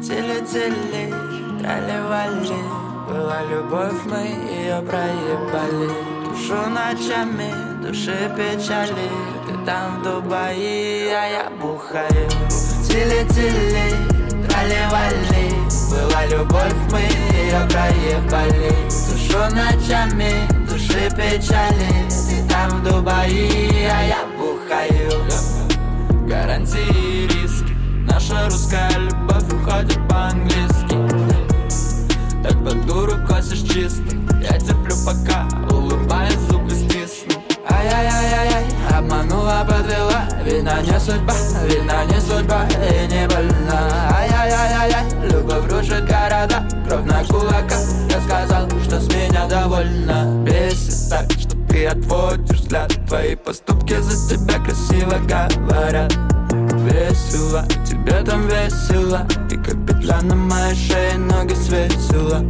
Тили-тили, трали-вали. Была любовь, мы ее проебали. Душу ночами, души печали. Ты там в Дубае, а я бухаю. Тили-тили, трали-вали. Была любовь, мы ее проебали. Душу ночами, души печали. Ты там в Дубае, а я бухаю. Гарантии и риски. Наша русская любовь уходит по-английски. Так под дуру косишь чисто. Я терплю пока, улыбаясь, зубы стисну. Ай-яй-яй-яй, обманула, подвела. Видно не судьба, видно не судьба и не больна. Ай-яй-яй-яй, любовь рушит города. Кровь на кулаках, я сказал, что с меня довольна. Бесит так, что ты отводишь взгляд. Твои поступки за тебя красиво говорят. Весело, тебе там весело. И как петля на моей шее ноги свесила.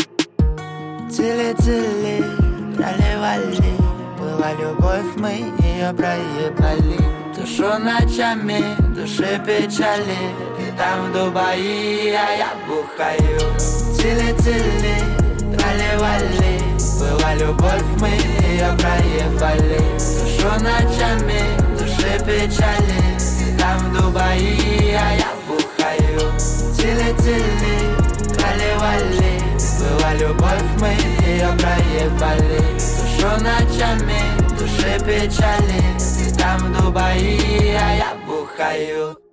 Тили-тили, трали-вали. Была любовь, мы ее проебали. Душу ночами, души печали. Ты там в Дубае, а я бухаю. Тили-тили, трали-вали. Была любовь, мы ее проебали. Душу ночами, души печали. Там в Дубае, а я бухаю. Тили-тили, трали-вали. Была любовь, мы ее проебали. Душу ночами, души печали. Там в Дубае, а я бухаю.